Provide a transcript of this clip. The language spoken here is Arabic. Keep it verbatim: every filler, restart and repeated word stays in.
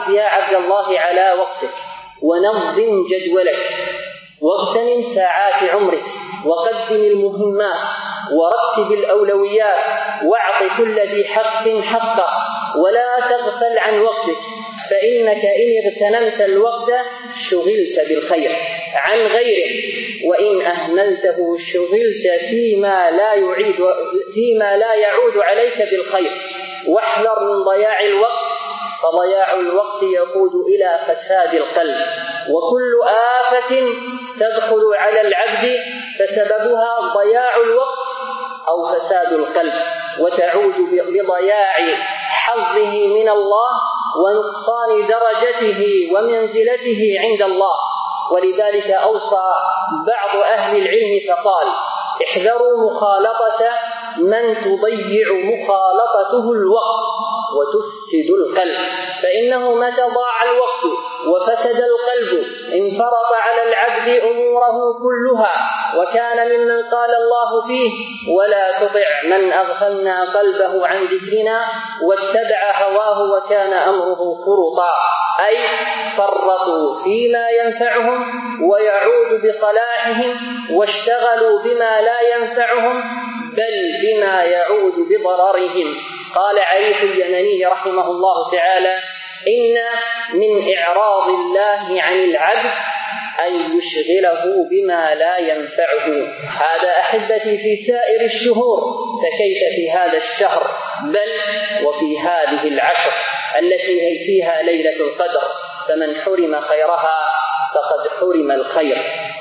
حافظ يا عبد الله على وقتك، ونظم جدولك، واغتنم ساعات عمرك، وقدم المهمات، ورتب الأولويات، واعط كل ذي حق حقه، ولا تغفل عن وقتك، فإنك إن اغتنمت الوقت شغلت بالخير عن غيره، وإن أهملته شغلت فيما لا يعيد فيما لا يعود عليك بالخير. واحذر من ضياع الوقت، فضياع الوقت يقود إلى فساد القلب، وكل آفة تدخل على العبد فسببها ضياع الوقت أو فساد القلب، وتعود بضياع حظه من الله ونقصان درجته ومنزلته عند الله. ولذلك أوصى بعض أهل العلم فقال: احذروا مخالطة من تضيع مخالطته الوقت وتفسد القلب، فإنه متى ضاع الوقت وفسد القلب انفرط على العبد أموره كلها، وكان ممن قال الله فيه: ولا تطع من أغفلنا قلبه عن ذكرنا واتبع هواه وكان أمره فرطا، أي فرطوا فيما ينفعهم ويعود بصلاحهم، واشتغلوا بما لا ينفعهم بل بما يعود بضررهم. قال عريف اليمني رحمه الله تعالى: إن من إعراض الله عن العبد أن يشغله بما لا ينفعه. هذا أحبتي في سائر الشهور، فكيف في هذا الشهر، بل وفي هذه العشر التي هي فيها ليلة القدر، فمن حرم خيرها فقد حرم الخير.